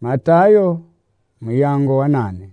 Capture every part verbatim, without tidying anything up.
Matayo muyango wa nane.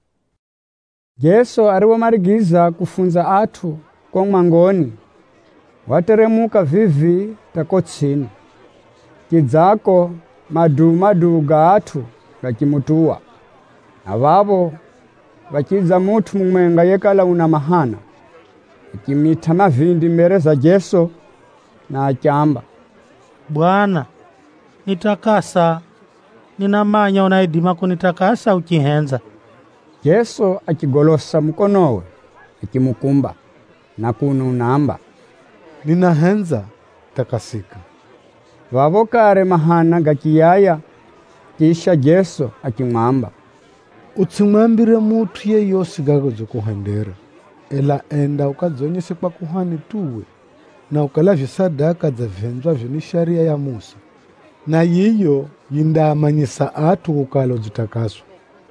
Yesu ariwo marigiza kufunza atu kwa mangoni. Wateremuka vivi takotsini. Kidzako madu madu ga atu gakimutua. Avavo vakidza mutu mumwenga yekala una mahana. Akimita mavindi mbere za Yesu na akyamba, Bwana, nitakasa. Ninamanya unaidima kunitakasa ukihenza. Yesu akigolosa mkonowe akimukumba na kununamba, Ninahenza, takasika. Vavo kare mahana gakiyaya. Kisha Yesu akimwamba, Utsimwambire mutu yeyosi gagozo kuhendera, ela enda ukadzonyese kwa kuhani tuwe, na ukalavye sadaka za venzwa vyo ni sharia ya Musa, na yiyo yindamanyisa atu kukalo zitakaswa.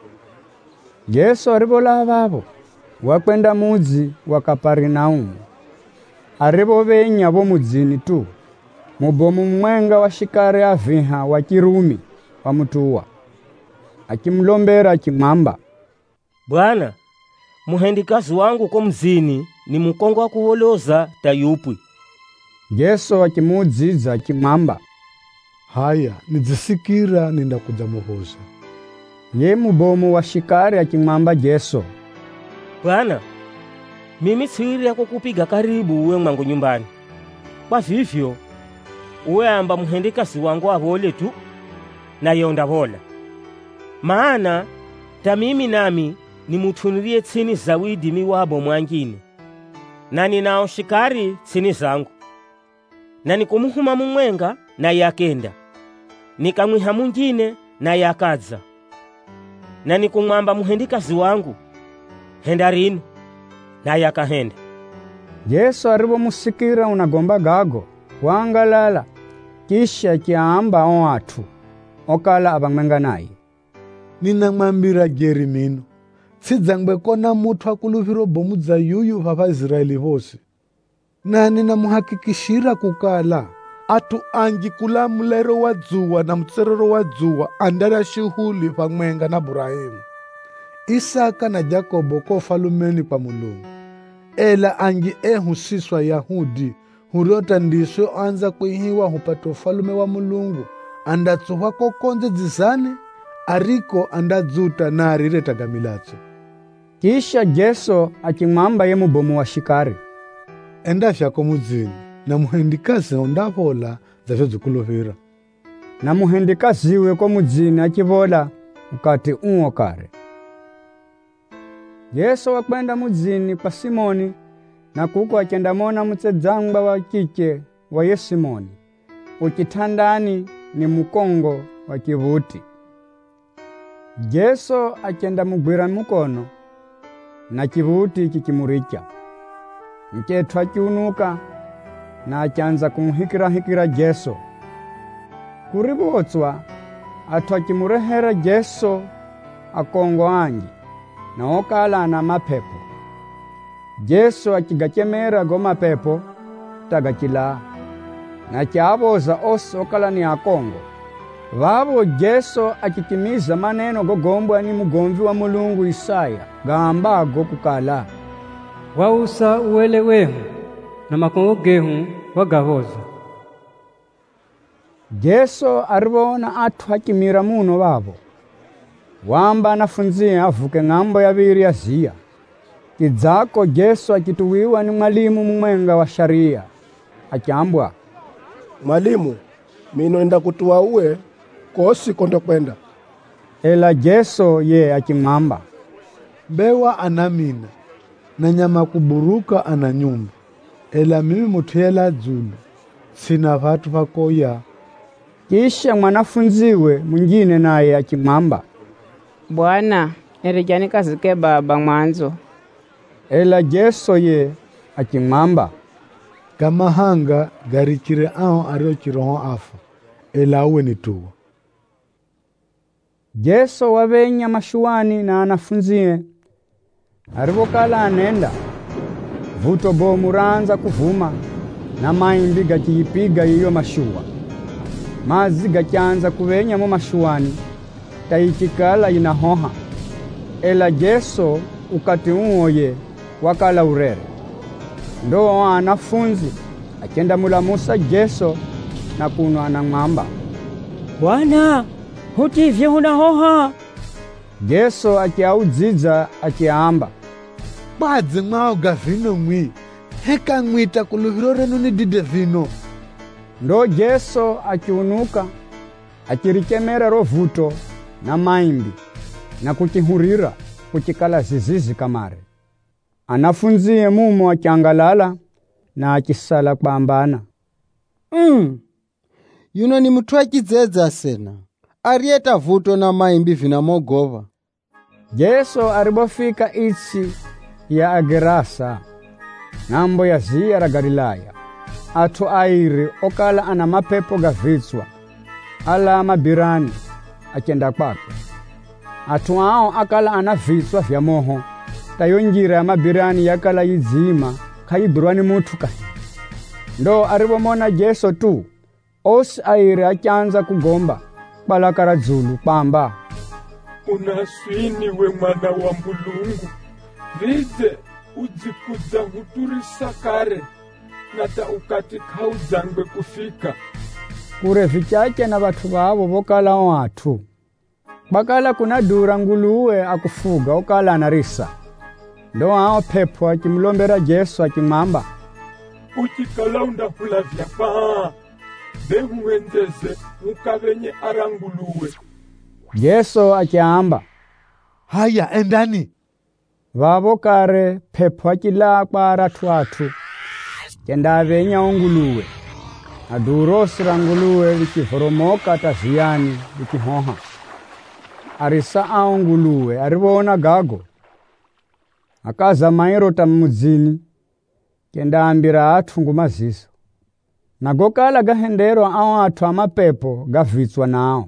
Yesu arivola vavo wakwenda mudzi wa Kaperinaumu. Arivo venya vo mudzini tu, mubomu mwenga wa shikari aviha wa Kirumi wamutua. Akimlombera akimwamba, Bwana, muhendikazi wangu kwa mzini ni mukongo wa kuholoza tayupwi. Yesu akimudziza akimwamba, Haya, nidzisikira ninda kudzamuhoza. Ye mubomu wa shikari akimwamba Yesu, Bwana, mimi siwiri yako kupiga karibu uwe mwangu nyumbani. Kwa vivyo, uwe amba muhendikazi wangu avole tu, na yonda vola. Maana, ta mimi nami ni mutunirie tsini zawidi miwabo mwangine. Na ninao shikari tsini zangu. Na nikumuhuma mumwenga na yakenda. Nikamwiha mwingine na yakadza. Na nikumwamba muhendikazi wangu, henda rino, na yakahenda. Yesu arivo musikira unagomba gago wangalala. Kisha kiamba o atu okala abamwenga naye. Ninamwambira geri mino, sidzangwe kona mutu akuluviro bomu dza yuyu vava Israeli vose. Na ninamuhakikishira kukala, atu angi kula mulero wa dzuwa na mutserero wa dzuwa andara shihuli pamwenga na Abrahamu, Isaka na Jakobo ko falumeni kwa Mulungu. Ela angi ehusiswa Yahudi, huriota ndiswe anza kuihiwa hupata ufalume wa Mulungu, andatsuhwa kokonze dzizane, ariko andadzuta na arireta gamilatso. Kisha Yesu akimwamba ye mubomu wa shikari, Enda vyako mudzini, na muhendikazi ondavola zavyo dzikulovera. Na muhendikaziwe ko mudzini akivola ukati uwo kare. Yesu wakwenda mudzini kwa Simoni, na kuko akendamona mutsedzangwa wa kike wa ye Simoni, ukitandani ni mukongo wa kivuti. Yesu akenda mugwira mukono, na kivuti kikimuricha. Mketu akiunuka, na achanza kumuhikira hikira Yesu. Kuribotswa, atu akimurehera Yesu akongo angi, na okala na mapepo. Yesu akigakemera go mapepo, tagakila. Na kiaboza osi okala ni akongo. Vavo Yesu akitimiza maneno gogombwa ni mugomvi wa Mulungu Isaya, gaambago kukala, Wausa uwele wehu na makongo gehu wagahoza. Yesu arivona atu hakimira muno vavo. Wamba anafunzie avuke ng'ambo ya viri ya zia. Kidzako Yesu akituwiwa ni mwalimu mumwenga wa sharia. Akiambwa, Mwalimu, mino enda kutuwa uwe, kosi kondo kwenda. Ela Yesu ye akimwamba, Bewa anamina, na nyama kuburuka ana nyumba. Ela mimi mutela dzulu, sina vatu vakoya. Kisha mwanafunziwe mwingine naye akimwamba, Bwana, nirijani kazike baba mwanzo. Ela Yesu ye akimwamba, Kamahanga garikire ao ario chiroho afa, ela uwe nituwa. Yesu wavenya mashuani na anafunzie. Arivokala anenda, vuto bomu ranza kuvuma, na maimbi gakiyipiga iyo mashua. Mazi gakyanza kuvenya mu mashuani, taichikala inahoha. Ela Jesu ukati uoye wakala urere. Ndo wanafunzi akenda mulamusa Jesu na kuno anamwamba, Bwana, hutivye unahoha. Jesu akiaudziza akiamba, Badze mwaoga vino mwi, heka mwita kuluhiro renu ni dide vino. Ndo Jesu akiunuka akirikemera rovuto na maimbi na kukihurira kukikala zizizi kamare. Anafunziye mumo akiangalala na akisala kwambana. Mm. Yuno ni mtu akidzedza sena. Arieta vuto na maimbi vina mogova. Jesu aribofika itsi ya Agerasa, nambo ya zia ra Galilaya, atu airi okala ana mapepo gavitswa, ala mabirani akenda kwake. Atu ao akala ana vitswa vya moho, tayonjira ya mabirani yakala yizima, kayibirwani mutu kahi. Ndo aribomona Jesu tu, osi airi achanza kugomba, balakara zulu kwamba, Unaswini we mwana wa Mulungu, rize ujikuza huturisa kare, nata ukati kauzangwe kufika. Kure vichache na watu wabo bokala watu. Bakala kuna dura nguluwe akufuga okala anarisa. Ndo hao pepo akimlombera Jesu akimamba, Uchikala undafula vya paa, behu wendeze mukavenye aranguluwe. Jesu akiamba, Haya endani. Vavo kare pepo akila kwa aratu watu. Kenda venya unguluwe. Adurosi ranguluwe likivoromoka taziani likihoha. Arisa aunguluwe arivona gago. Akaza mairo tamuzini. Kenda ambira atu ngumaziso. Nagokala gahendero ao atu amapepo gavitswa nao.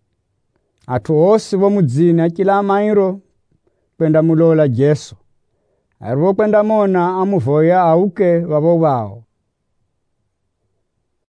Atu osi wo muzini akila mairo kwenda mulola Jesu. Arivo kwenda mona amuvoya auke wabo wao.